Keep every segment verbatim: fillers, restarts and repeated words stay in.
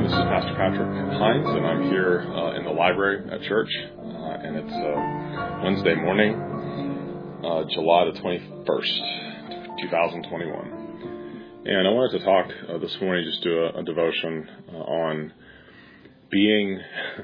morning. This is Pastor Patrick Hines, and I'm here uh, in the library at church, uh, and it's uh, Wednesday morning, uh, July the twenty-first, twenty twenty-one. And I wanted to talk uh, this morning, just do a, a devotion uh, on being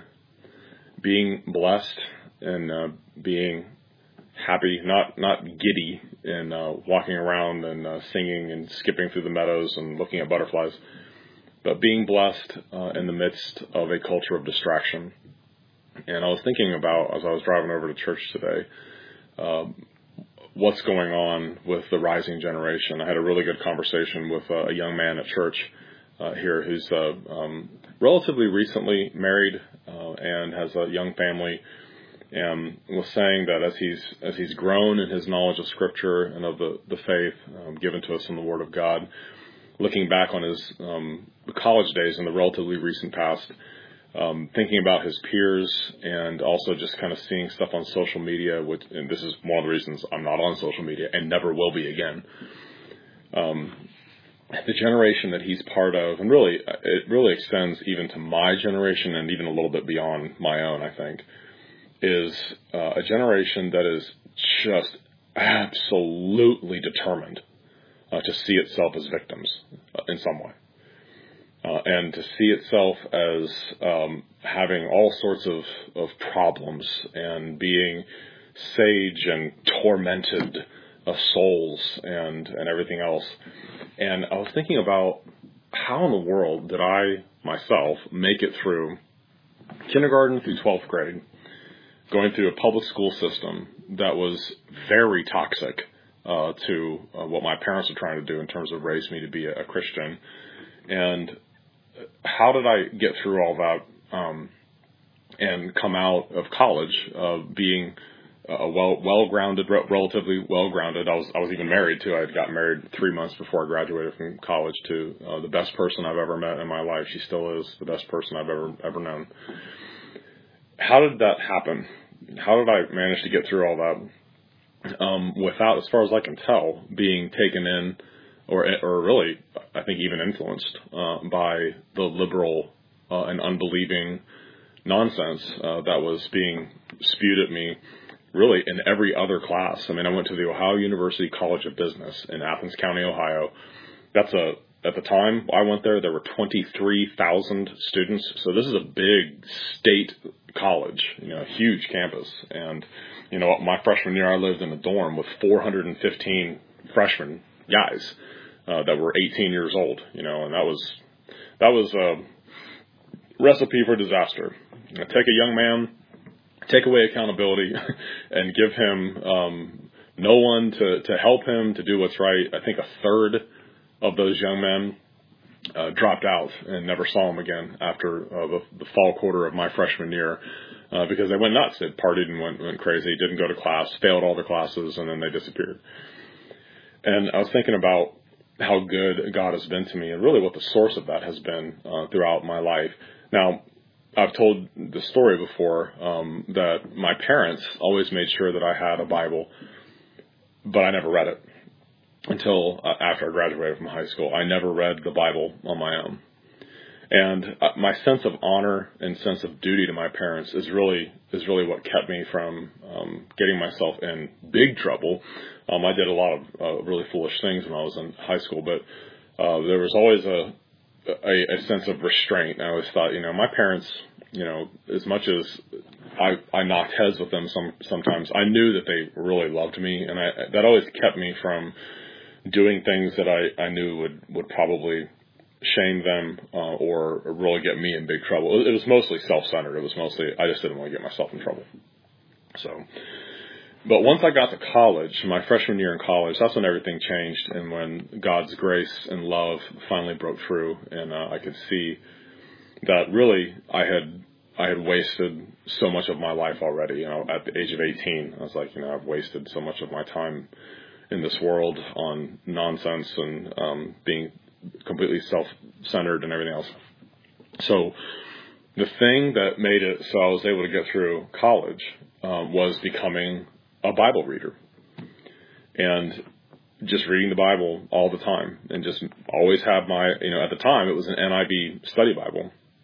being blessed and uh, being happy, not not giddy, and uh, walking around and uh, singing and skipping through the meadows and looking at butterflies, but being blessed uh, in the midst of a culture of distraction. And I was thinking about, as I was driving over to church today, uh, what's going on with the rising generation. I had a really good conversation with uh, a young man at church uh, here who's uh, um, relatively recently married uh, and has a young family, and was saying that as he's as he's grown in his knowledge of Scripture and of the, the faith um, given to us in the Word of God, looking back on his um, college days in the relatively recent past, um, thinking about his peers, and also just kind of seeing stuff on social media, which, and this is one of the reasons I'm not on social media and never will be again. Um, the generation that he's part of, and really, it really extends even to my generation and even a little bit beyond my own, I think, is uh, a generation that is just absolutely determined uh, to see itself as victims uh, in some way. Uh, and to see itself as um, having all sorts of, of problems and being sage and tormented uh, souls and, and everything else. And I was thinking about how in the world did I, myself, make it through kindergarten through twelfth grade, going through a public school system that was very toxic uh, to uh, what my parents were trying to do in terms of raise me to be a, a Christian. And how did I get through all that um, and come out of college uh, being a well well-grounded, re- relatively well-grounded? I was I was even married too. I had got married three months before I graduated from college to uh, the best person I've ever met in my life. She still is the best person I've ever ever known. How did that happen? How did I manage to get through all that um, without, as far as I can tell, being taken in or or really, I think, even influenced uh, by the liberal uh, and unbelieving nonsense uh, that was being spewed at me really in every other class? I mean, I went to the Ohio University College of Business in Athens County, Ohio. That's a At the time I went there, there were twenty-three thousand students. So this is a big state college, you know, a huge campus. And, you know, my freshman year, I lived in a dorm with four hundred fifteen freshmen guys uh, that were eighteen years old, you know, and that was, that was a recipe for disaster. You know, take a young man, take away accountability and give him um, no one to, to help him to do what's right. I think a third of those young men uh, dropped out and never saw them again after uh, the, the fall quarter of my freshman year uh, because they went nuts. They partied and went, went crazy, didn't go to class, failed all the classes, and then they disappeared. And I was thinking about how good God has been to me and really what the source of that has been uh, throughout my life. Now, I've told the story before um, that my parents always made sure that I had a Bible, but I never read it. Until uh, after I graduated from high school, I never read the Bible on my own. And uh, my sense of honor and sense of duty to my parents is really is really what kept me from um, getting myself in big trouble. Um, I did a lot of uh, really foolish things when I was in high school, but uh, there was always a, a a sense of restraint. And I always thought, you know, my parents, you know, as much as I, I knocked heads with them some sometimes, I knew that they really loved me, and I, that always kept me from doing things that I, I knew would, would probably shame them uh, or really get me in big trouble. It was mostly self-centered. It was mostly, I just didn't want to get myself in trouble. So, but once I got to college, my freshman year in college, that's when everything changed and when God's grace and love finally broke through, and uh, I could see that really I had I had wasted so much of my life already. You know, at the age of eighteen, I was like, you know, I've wasted so much of my time in this world on nonsense and um, being completely self-centered and everything else. So the thing that made it so I was able to get through college um, was becoming a Bible reader and just reading the Bible all the time, and just always have my, you know, at the time it was an N I V study Bible.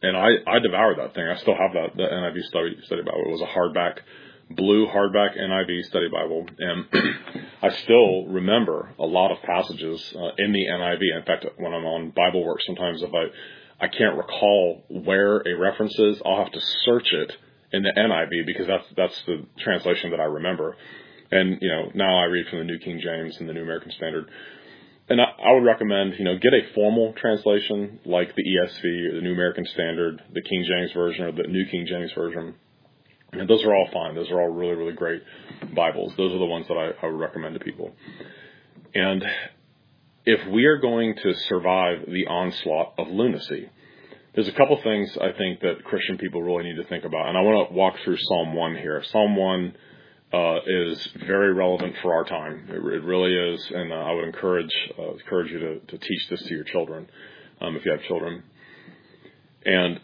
and I, I devoured that thing. I still have that, the N I V study, study Bible. It was a hardback, blue hardback N I V study Bible. And I still remember a lot of passages uh, in the N I V. In fact, when I'm on Bible work, sometimes if I, I can't recall where a reference is, I'll have to search it in the N I V because that's, that's the translation that I remember. And, you know, now I read from the New King James and the New American Standard. And I, I would recommend, you know, get a formal translation like the E S V or the New American Standard, the King James Version or the New King James Version. And those are all fine. Those are all really, really great Bibles. Those are the ones that I, I would recommend to people. And if we are going to survive the onslaught of lunacy, there's a couple things I think that Christian people really need to think about. And I want to walk through Psalm one here. Psalm one Uh, is very relevant for our time. It, it really is, and uh, I would encourage uh, encourage you to, to teach this to your children, um, if you have children. And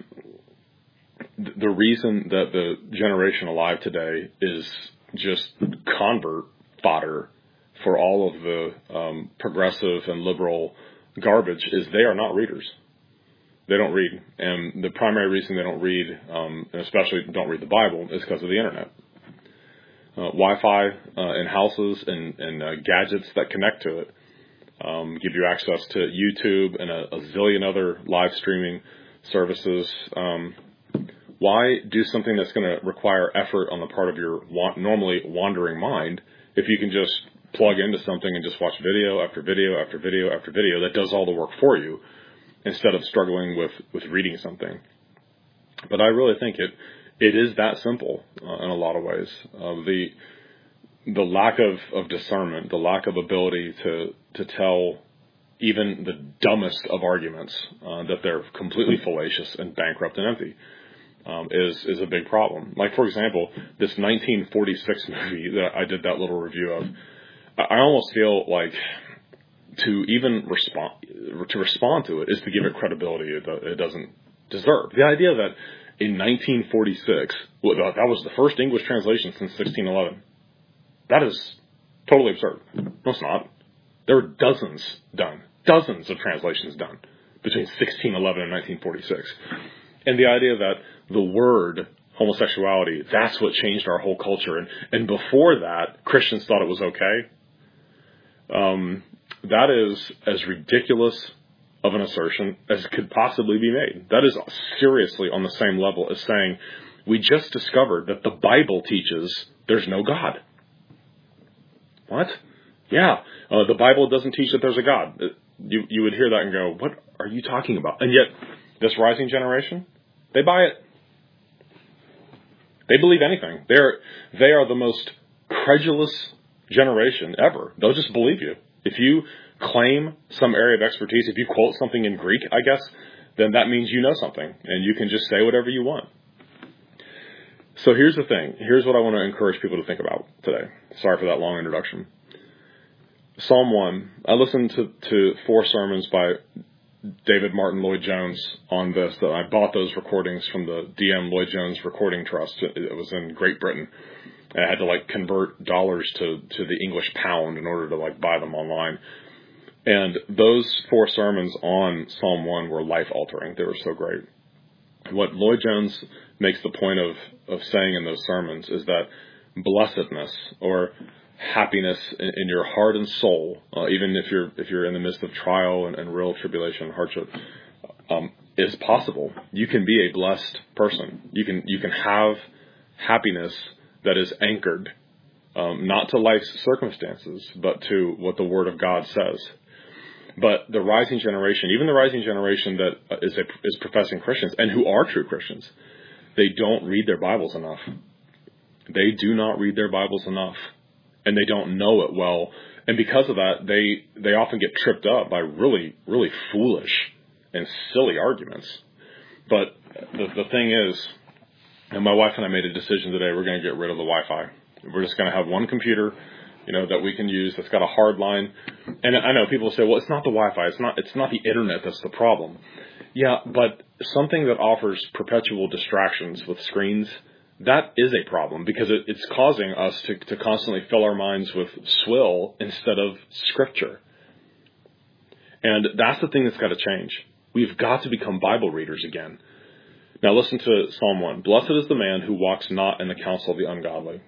the reason that the generation alive today is just convert fodder for all of the um, progressive and liberal garbage is they are not readers. They don't read, and the primary reason they don't read, um, and especially don't read the Bible, is because of the internet. Uh, Wi-Fi uh, in houses and, and uh, gadgets that connect to it um, give you access to YouTube and a, a zillion other live streaming services. Um, why do something that's going to require effort on the part of your wa- normally wandering mind if you can just plug into something and just watch video after video after video after video that does all the work for you instead of struggling with, with reading something? But I really think it It is that simple uh, in a lot of ways. Uh, the the lack of, of discernment, the lack of ability to to tell even the dumbest of arguments uh, that they're completely fallacious and bankrupt and empty um, is is a big problem. Like, for example, this nineteen forty-six movie that I did that little review of, I almost feel like to even respond to respond to it is to give it credibility it, it doesn't deserve. The idea that in nineteen forty-six, well, that was the first English translation since sixteen eleven. That is totally absurd. No, it's not. There were dozens done, dozens of translations done between sixteen eleven and nineteen forty-six. And the idea that the word homosexuality, that's what changed our whole culture. And, and before that, Christians thought it was okay. Um, that is as ridiculous of an assertion as could possibly be made. That is seriously on the same level as saying, we just discovered that the Bible teaches there's no God. What? Yeah, uh, the Bible doesn't teach that there's a God. You, you would hear that and go, what are you talking about? And yet, this rising generation, they buy it. They believe anything. They're, they are the most credulous generation ever. They'll just believe you. If you claim some area of expertise, if you quote something in Greek, I guess, then that means you know something, and you can just say whatever you want. So here's the thing. Here's what I want to encourage people to think about today. Sorry for that long introduction. Psalm one. I listened to, to four sermons by David Martin Lloyd Jones on this. That I bought those recordings from the D M Lloyd Jones Recording Trust. It was in Great Britain. I had to like convert dollars to, to the English pound in order to like buy them online. And those four sermons on Psalm one were life-altering. They were so great. What Lloyd Jones makes the point of, of saying in those sermons is that blessedness or happiness in, in your heart and soul, uh, even if you're if you're in the midst of trial and, and real tribulation and hardship, um, is possible. You can be a blessed person. You can you can have happiness that is anchored um, not to life's circumstances, but to what the Word of God says. But the rising generation, even the rising generation that is a, is professing Christians and who are true Christians, they don't read their Bibles enough. They do not read their Bibles enough, and they don't know it well. And because of that, they, they often get tripped up by really, really foolish and silly arguments. But the, the thing is, and my wife and I made a decision today, we're going to get rid of the Wi-Fi. We're just going to have one computer, you know, that we can use that's got a hard line. And I know people say, well, it's not the Wi-Fi. It's not, it's not the internet that's the problem. Yeah, but something that offers perpetual distractions with screens, that is a problem because it, it's causing us to, to constantly fill our minds with swill instead of scripture. And that's the thing that's got to change. We've got to become Bible readers again. Now listen to Psalm one. Blessed is the man who walks not in the counsel of the ungodly.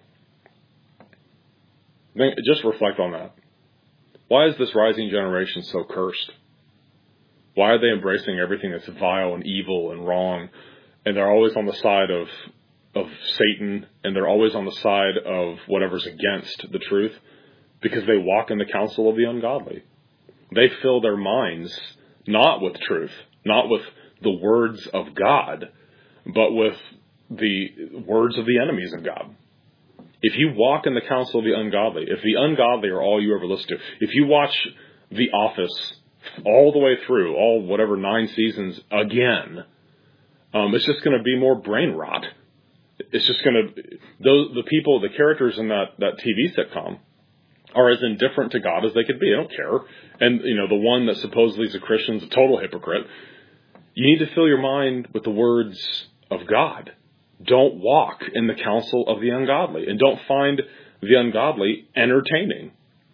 Think, just reflect on that. Why is this rising generation so cursed? Why are they embracing everything that's vile and evil and wrong? And they're always on the side of of Satan, and they're always on the side of whatever's against the truth, because they walk in the counsel of the ungodly. They fill their minds not with truth, not with the words of God, but with the words of the enemies of God. If you walk in the counsel of the ungodly, if the ungodly are all you ever listen to, if you watch The Office all the way through, all whatever nine seasons again, um, it's just going to be more brain rot. It's just going to, those, the people, the characters in that, that T V sitcom are as indifferent to God as they could be. They don't care. And, you know, the one that supposedly is a Christian is a total hypocrite. You need to fill your mind with the words of God. Don't walk in the counsel of the ungodly, and don't find the ungodly entertaining.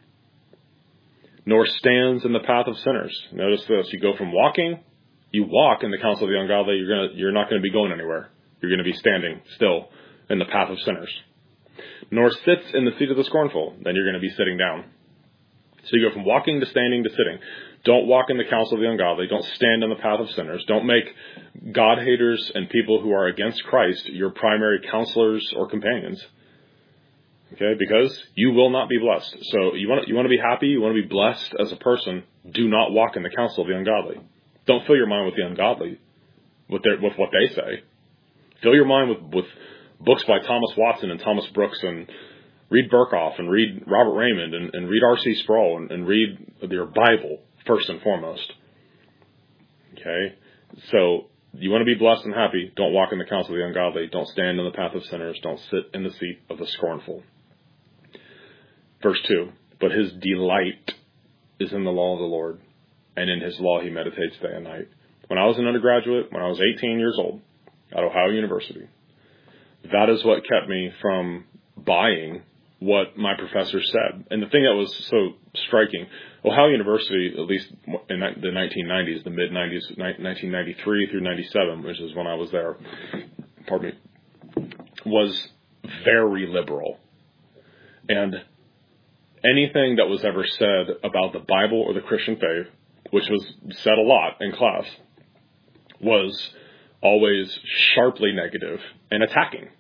Nor stands in the path of sinners. Notice this. You go from walking, you walk in the counsel of the ungodly, you're gonna, you're not going to be going anywhere. You're going to be standing still in the path of sinners. Nor sits in the seat of the scornful, then you're going to be sitting down. So you go from walking to standing to sitting. Don't walk in the counsel of the ungodly. Don't stand in the path of sinners. Don't make God haters and people who are against Christ your primary counselors or companions. Okay, because you will not be blessed. So you want to, you want to be happy, you want to be blessed as a person, do not walk in the counsel of the ungodly. Don't fill your mind with the ungodly, with their, with what they say. Fill your mind with, with books by Thomas Watson and Thomas Brooks, and read Burkhoff and read Robert Raymond and, and read R C Sproul and, and read your Bible first and foremost. Okay? So you want to be blessed and happy, don't walk in the counsel of the ungodly. Don't stand in the path of sinners. Don't sit in the seat of the scornful. Verse two, but his delight is in the law of the Lord, and in his law he meditates day and night. When I was an undergraduate, when I was eighteen years old, at Ohio University, that is what kept me from buying what my professor said. And the thing that was so striking, Ohio University, at least in the nineteen nineties, the mid-nineties, nineteen ninety-three through ninety-seven, which is when I was there, pardon me, was very liberal. And anything that was ever said about the Bible or the Christian faith, which was said a lot in class, was always sharply negative and attacking.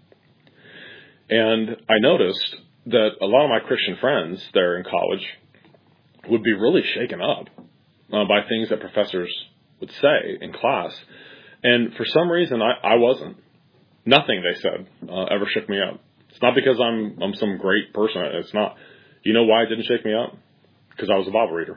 And I noticed that a lot of my Christian friends there in college would be really shaken up uh, by things that professors would say in class. And for some reason, I, I wasn't. Nothing they said uh, ever shook me up. It's not because I'm I'm some great person. It's not. You know why it didn't shake me up? Because I was a Bible reader.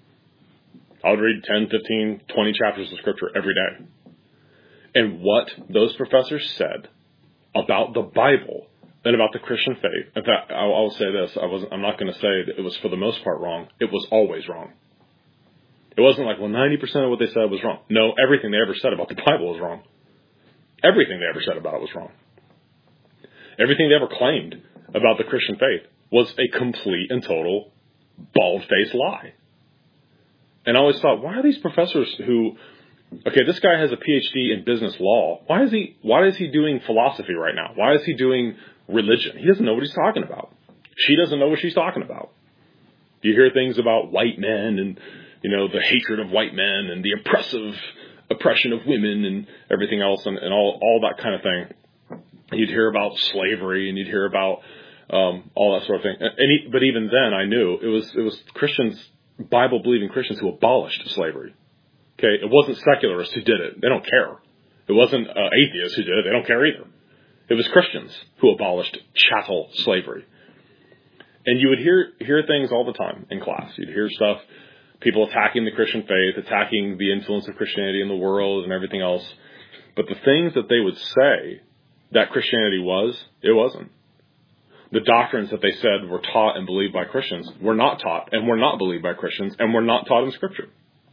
I would read ten, fifteen, twenty chapters of Scripture every day. And what those professors said about the Bible and about the Christian faith, in fact, I'll, I'll say this, I wasn't, I'm not going to say that it was for the most part wrong. It was always wrong. It wasn't like, well, ninety percent of what they said was wrong. No, everything they ever said about the Bible was wrong. Everything they ever said about it was wrong. Everything they ever claimed about the Christian faith was a complete and total bald-faced lie. And I always thought, why are these professors who, okay, this guy has a P H D in business law. Why is he, why is he doing philosophy right now? Why is he doing religion? He doesn't know what he's talking about. She doesn't know what she's talking about. You hear things about white men and, you know, the hatred of white men and the oppressive oppression of women and everything else and, and all, all that kind of thing. You'd hear about slavery and you'd hear about um, all that sort of thing. And he, but even then I knew it was, it was Christians, Bible-believing Christians who abolished slavery. Okay, it wasn't secularists who did it. They don't care. It wasn't uh, atheists who did it. They don't care either. It was Christians who abolished chattel slavery. And you would hear hear things all the time in class. You'd hear stuff, people attacking the Christian faith, attacking the influence of Christianity in the world and everything else. But the things that they would say that Christianity was, it wasn't. The doctrines that they said were taught and believed by Christians were not taught and were not believed by Christians and were not taught in Scripture.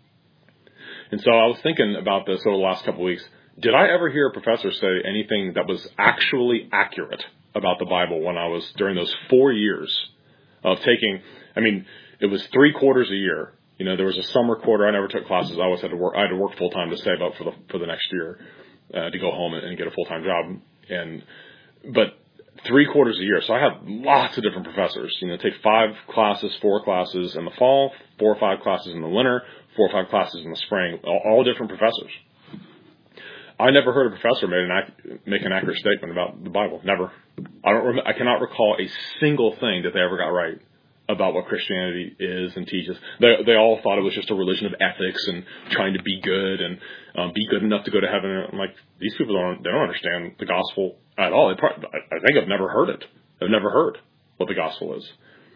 And so I was thinking about this over the last couple of weeks. Did I ever hear a professor say anything that was actually accurate about the Bible when I was, during those four years of taking, I mean, it was three quarters a year You know, there was a summer quarter. I never took classes. I always had to work. I had to work full time to save up for the for the next year uh, to go home and, and get a full time job. And but three quarters a year, so I had lots of different professors. You know, take five classes, four classes in the fall, four or five classes in the winter, four or five classes in the spring. All, all different professors. I never heard a professor make an ac- make an accurate statement about the Bible. Never. I don't. Rem- I cannot recall a single thing that they ever got right about what Christianity is and teaches. They they all thought it was just a religion of ethics and trying to be good and um, be good enough to go to heaven. And I'm like, these people don't they don't understand the gospel at all. They probably, I think I've never heard it. I've never heard what the gospel is.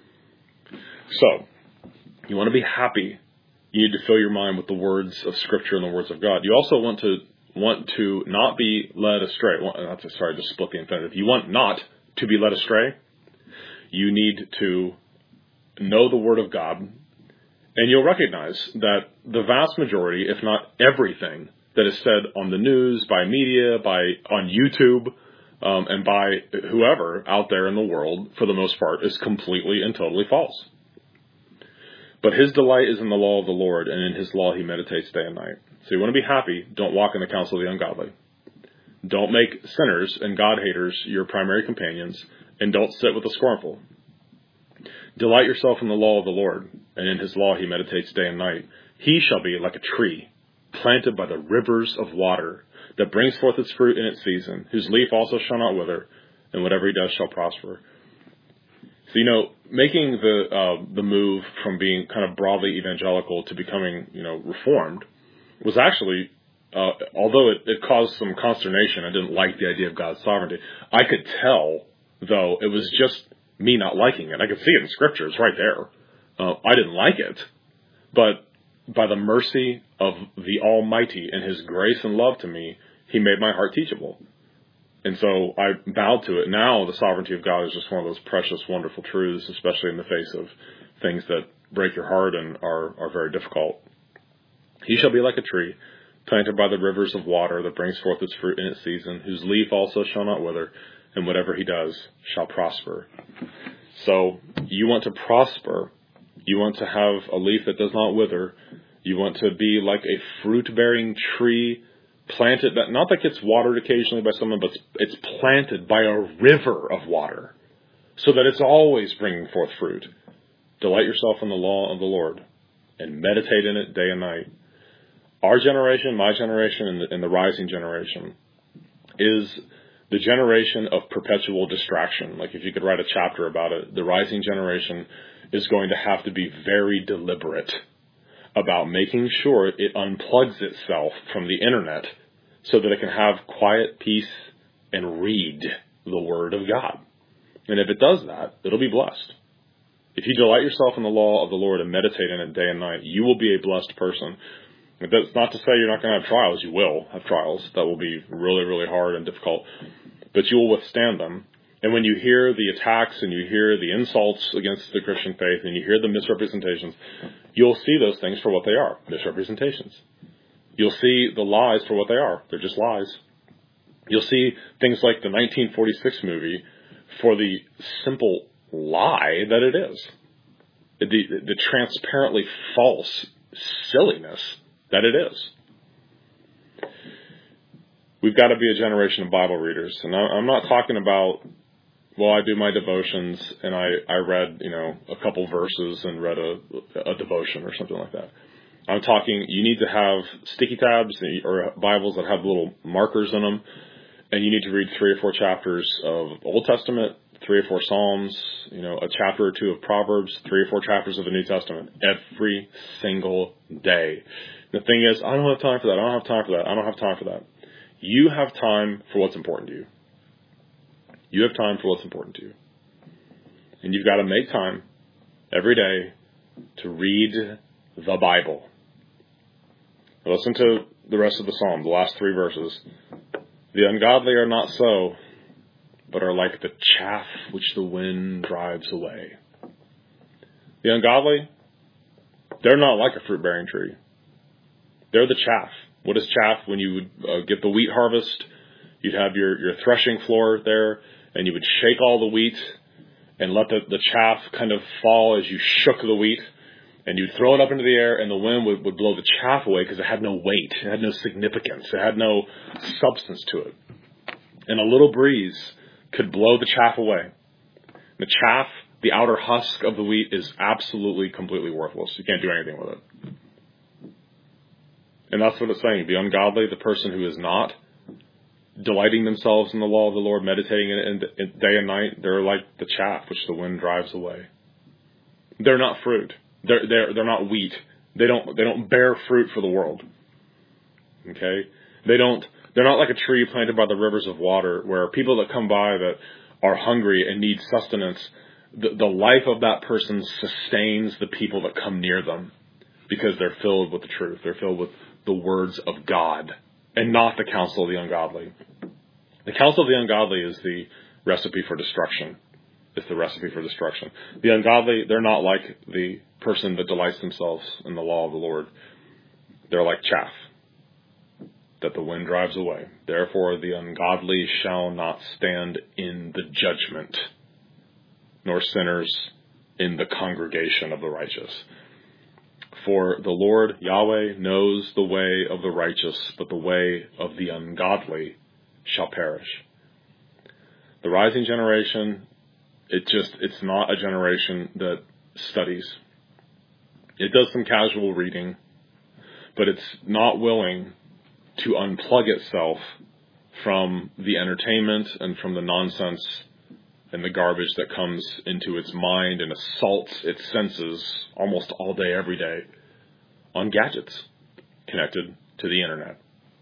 So, you want to be happy. You need to fill your mind with the words of Scripture and the words of God. You also want to want to not be led astray. Not to, sorry, just split the infinitive. You want not to be led astray. You need to know the Word of God, and you'll recognize that the vast majority, if not everything, that is said on the news, by media, by on YouTube, um, and by whoever out there in the world, for the most part, is completely and totally false. But his delight is in the law of the Lord, and in his law he meditates day and night. So you want to be happy, don't walk in the counsel of the ungodly. Don't make sinners and God-haters your primary companions, and don't sit with the scornful. Delight yourself in the law of the Lord, and in his law he meditates day and night. He shall be like a tree planted by the rivers of water, that brings forth its fruit in its season, whose leaf also shall not wither, and whatever he does shall prosper. So, you know, making the uh, the move from being kind of broadly evangelical to becoming, you know, reformed was actually, uh, although it, it caused some consternation, I didn't like the idea of God's sovereignty. I could tell, though, it was just me not liking it. I could see it in Scripture. It's right there. Uh, I didn't like it. But by the mercy of the Almighty and his grace and love to me, he made my heart teachable. And so I bowed to it. Now the sovereignty of God is just one of those precious, wonderful truths, especially in the face of things that break your heart and are, are very difficult. He shall be like a tree planted by the rivers of water that brings forth its fruit in its season, whose leaf also shall not wither, and whatever he does shall prosper. So you want to prosper. You want to have a leaf that does not wither. You want to be like a fruit-bearing tree planted, that not that gets watered occasionally by someone, but it's planted by a river of water, so that it's always bringing forth fruit. Delight yourself in the law of the Lord, and meditate in it day and night. Our generation, my generation, and the, and the rising generation is the generation of perpetual distraction. Like if you could write a chapter about it, the rising generation is going to have to be very deliberate about making sure it unplugs itself from the internet so that it can have quiet peace and read the Word of God. And if it does that, it'll be blessed. If you delight yourself in the law of the Lord and meditate in it day and night, you will be a blessed person. That's not to say you're not going to have trials. You will have trials. That will be really, really hard and difficult. But you will withstand them. And when you hear the attacks and you hear the insults against the Christian faith and you hear the misrepresentations, you'll see those things for what they are, misrepresentations. You'll see the lies for what they are. They're just lies. You'll see things like the nineteen forty-six movie for the simple lie that it is. The, the transparently false silliness that it is. We've got to be a generation of Bible readers. And I'm not talking about, well, I do my devotions and I, I read, you know, a couple verses and read a, a devotion or something like that. I'm talking, you need to have sticky tabs or Bibles that have little markers in them, and you need to read three or four chapters of Old Testament, three or four Psalms, you know, a chapter or two of Proverbs, three or four chapters of the New Testament every single day. The thing is, I don't have time for that. I don't have time for that. I don't have time for that. You have time for what's important to you. You have time for what's important to you. And you've got to make time every day to read the Bible. Listen to the rest of the psalm, the last three verses. The ungodly are not so, but are like the chaff which the wind drives away. The ungodly, they're not like a fruit-bearing tree. They're the chaff. What is chaff? When you would uh, get the wheat harvest, you'd have your, your threshing floor there, and you would shake all the wheat and let the, the chaff kind of fall as you shook the wheat. And you'd throw it up into the air, and the wind would, would blow the chaff away because it had no weight. It had no significance. It had no substance to it. And a little breeze could blow the chaff away. The chaff, the outer husk of the wheat, is absolutely, completely worthless. You can't do anything with it. And that's what it's saying. The ungodly, the person who is not delighting themselves in the law of the Lord, meditating in it day and night, they're like the chaff which the wind drives away. They're not fruit. They're they're they're not wheat. They don't they don't bear fruit for the world. Okay? They don't they're not like a tree planted by the rivers of water, where people that come by that are hungry and need sustenance, the, the life of that person sustains the people that come near them because they're filled with the truth. They're filled with the words of God and not the counsel of the ungodly. The counsel of the ungodly is the recipe for destruction. It's the recipe for destruction. The ungodly, they're not like the person that delights themselves in the law of the Lord. They're like chaff that the wind drives away. Therefore, the ungodly shall not stand in the judgment, nor sinners in the congregation of the righteous. For the Lord Yahweh knows the way of the righteous, but the way of the ungodly shall perish. The rising generation, it just, it's not a generation that studies. It does some casual reading, but it's not willing to unplug itself from the entertainment and from the nonsense and the garbage that comes into its mind and assaults its senses almost all day, every day on gadgets connected to the internet.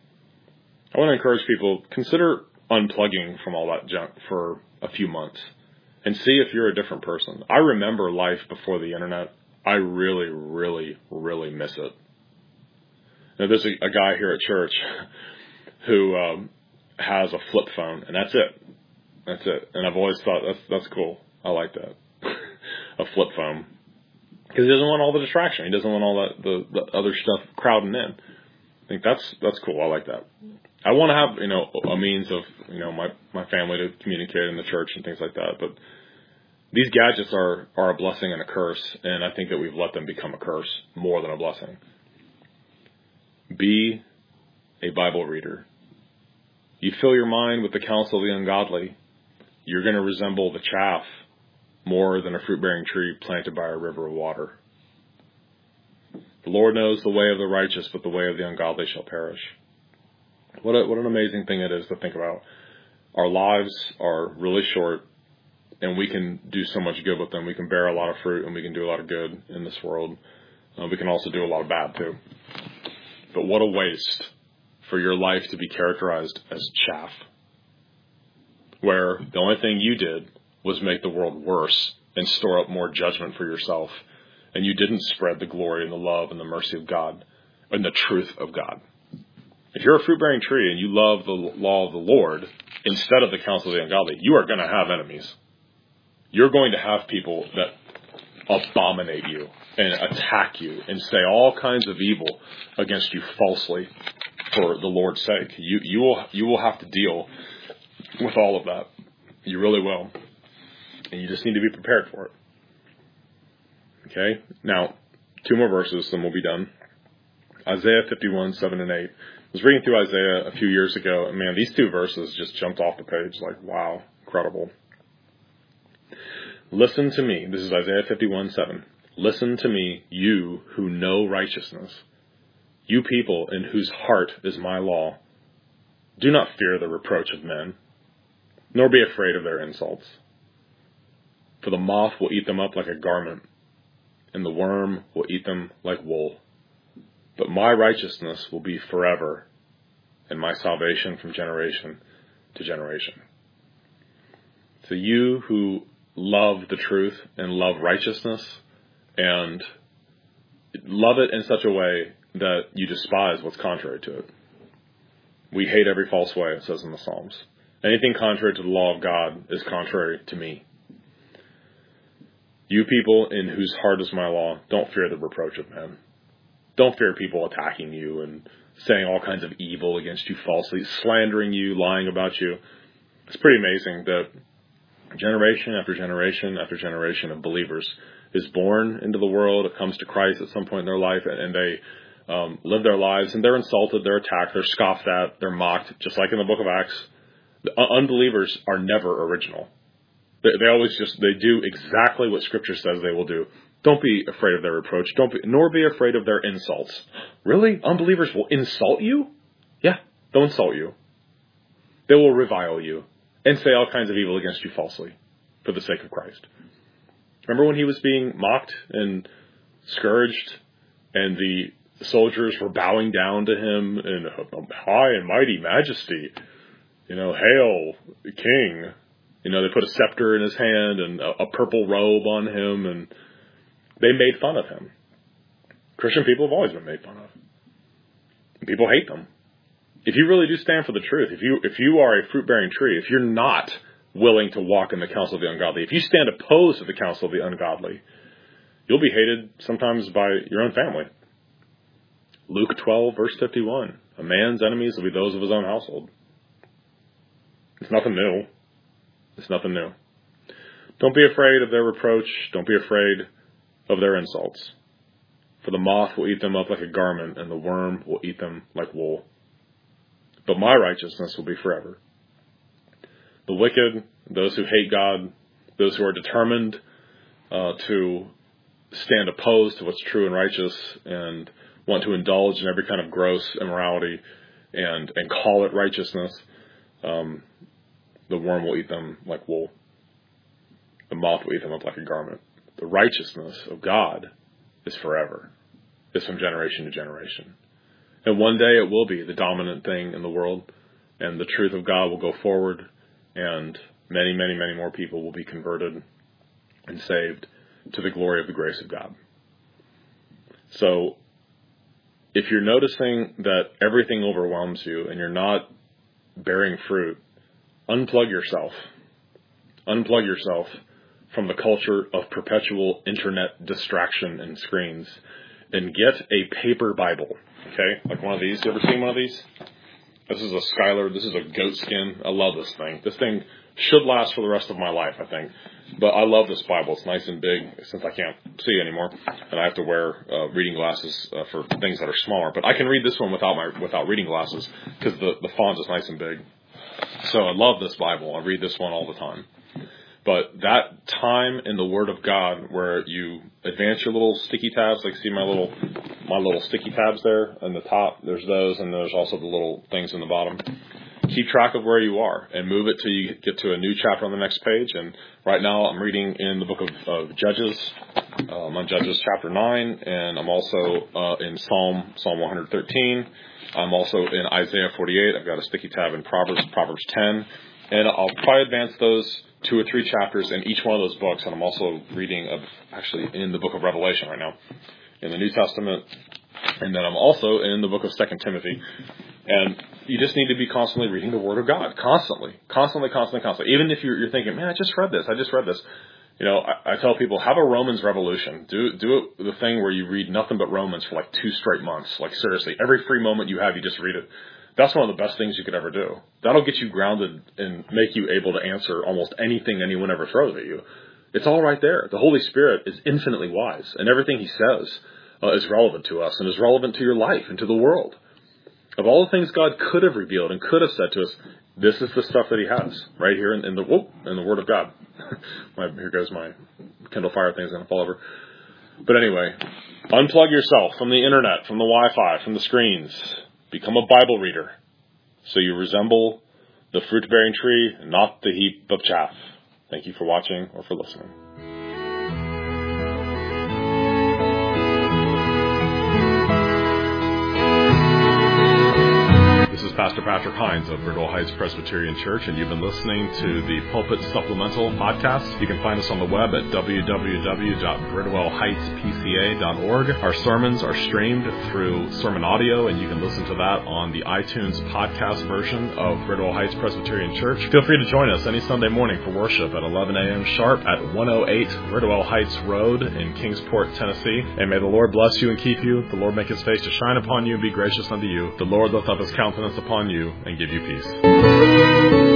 I want to encourage people, consider unplugging from all that junk for a few months and see if you're a different person. I remember life before the internet. I really, really, really miss it. Now, there's a, a guy here at church who um, has a flip phone, and that's it. That's it. And I've always thought that's that's cool. I like that. A flip phone. Because he doesn't want all the distraction. He doesn't want all that the, the other stuff crowding in. I think that's that's cool. I like that. I want to have, you know, a means of, you know, my, my family to communicate in the church and things like that. But these gadgets are, are a blessing and a curse, and I think that we've let them become a curse more than a blessing. Be a Bible reader. You fill your mind with the counsel of the ungodly, you're going to resemble the chaff more than a fruit-bearing tree planted by a river of water. The Lord knows the way of the righteous, but the way of the ungodly shall perish. What a, what an amazing thing it is to think about. Our lives are really short, and we can do so much good with them. We can bear a lot of fruit, and we can do a lot of good in this world. Uh, we can also do a lot of bad, too. But what a waste for your life to be characterized as chaff, where the only thing you did was make the world worse and store up more judgment for yourself, and you didn't spread the glory and the love and the mercy of God and the truth of God. If you're a fruit-bearing tree and you love the law of the Lord instead of the counsel of the ungodly, you are going to have enemies. You're going to have people that abominate you and attack you and say all kinds of evil against you falsely for the Lord's sake. You you will you will have to deal with all of that. You really will. And you just need to be prepared for it. Okay? Now, two more verses and we'll be done. Isaiah fifty-one, seven and eight. I was reading through Isaiah a few years ago, and man, these two verses just jumped off the page like, wow, incredible. Listen to me. This is Isaiah fifty-one, seven. Listen to me, you who know righteousness, you people in whose heart is my law. Do not fear the reproach of men, nor be afraid of their insults. For the moth will eat them up like a garment, and the worm will eat them like wool. But my righteousness will be forever, and my salvation from generation to generation. So you who love the truth and love righteousness and love it in such a way that you despise what's contrary to it. We hate every false way, it says in the Psalms. Anything contrary to the law of God is contrary to me. You people in whose heart is my law, don't fear the reproach of men. Don't fear people attacking you and saying all kinds of evil against you falsely, slandering you, lying about you. It's pretty amazing that generation after generation after generation of believers is born into the world, comes to Christ at some point in their life, and, and they um, live their lives, and they're insulted, they're attacked, they're scoffed at, they're mocked, just like in the book of Acts. The unbelievers are never original. They, they always just, they do exactly what Scripture says they will do. Don't be afraid of their reproach, Don't be, nor be afraid of their insults. Really? Unbelievers will insult you? Yeah, they'll insult you. They will revile you and say all kinds of evil against you falsely for the sake of Christ. Remember when he was being mocked and scourged and the soldiers were bowing down to him in high and mighty majesty? You know, hail, king. You know, they put a scepter in his hand and a, a purple robe on him, and they made fun of him. Christian people have always been made fun of. People hate them. If you really do stand for the truth, if you if you are a fruit-bearing tree, if you're not willing to walk in the counsel of the ungodly, if you stand opposed to the counsel of the ungodly, you'll be hated sometimes by your own family. Luke twelve, verse fifty-one, a man's enemies will be those of his own household. It's nothing new. It's nothing new. Don't be afraid of their reproach. Don't be afraid of their insults. For the moth will eat them up like a garment, and the worm will eat them like wool. But my righteousness will be forever. The wicked, those who hate God, those who are determined uh, to stand opposed to what's true and righteous and want to indulge in every kind of gross immorality and, and call it righteousness, um, the worm will eat them like wool. The moth will eat them up like a garment. The righteousness of God is forever. It's from generation to generation. And one day it will be the dominant thing in the world, and the truth of God will go forward, and many, many, many more people will be converted and saved to the glory of the grace of God. So, if you're noticing that everything overwhelms you and you're not bearing fruit, unplug yourself. Unplug yourself from the culture of perpetual internet distraction and screens, and get a paper Bible, okay? Like one of these. You ever seen one of these? This is a Skylar. This is a goat skin. I love this thing. This thing should last for the rest of my life, I think. But I love this Bible. It's nice and big since I can't see anymore, and I have to wear uh, reading glasses uh, for things that are smaller. But I can read this one without my without reading glasses because the, the font is nice and big. So I love this Bible. I read this one all the time. But that time in the Word of God where you advance your little sticky tabs, like see my little my little sticky tabs there in the top, there's those, and there's also the little things in the bottom. Keep track of where you are and move it till you get to a new chapter on the next page. And right now I'm reading in the book of, of Judges. Uh, I'm on Judges chapter nine, and I'm also uh, in Psalm Psalm one thirteen. I'm also in Isaiah forty-eight. I've got a sticky tab in Proverbs, Proverbs ten. And I'll probably advance those two or three chapters in each one of those books. And I'm also reading, of, actually, in the book of Revelation right now, in the New Testament. And then I'm also in the book of Second Timothy. And you just need to be constantly reading the Word of God. Constantly. Constantly, constantly, constantly. Even if you're, you're thinking, man, I just read this. I just read this. You know, I, I tell people, have a Romans revolution. Do do it, the thing where you read nothing but Romans for like two straight months. Like, seriously, every free moment you have, you just read it. That's one of the best things you could ever do. That'll get you grounded and make you able to answer almost anything anyone ever throws at you. It's all right there. The Holy Spirit is infinitely wise, and everything He says uh, is relevant to us and is relevant to your life and to the world. Of all the things God could have revealed and could have said to us, this is the stuff that He has right here in, in the whoop, in the Word of God. my, here goes my Kindle Fire thing is going to fall over. But anyway, unplug yourself from the internet, from the Wi-Fi, from the screens. Become a Bible reader so you resemble the fruit-bearing tree and not the heap of chaff. Thank you for watching or for listening. This is Pastor Patrick Hines of Bridwell Heights Presbyterian Church, and you've been listening to the Pulpit Supplemental podcast. You can find us on the web at w w w dot bridwell heights p c a dot org. Our sermons are streamed through Sermon Audio, and you can listen to that on the iTunes podcast version of Bridwell Heights Presbyterian Church. Feel free to join us any Sunday morning for worship at eleven a.m. sharp at one oh eight Bridwell Heights Road in Kingsport, Tennessee. And may the Lord bless you and keep you. The Lord make His face to shine upon you and be gracious unto you. The Lord lift up His countenance upon you and give you peace.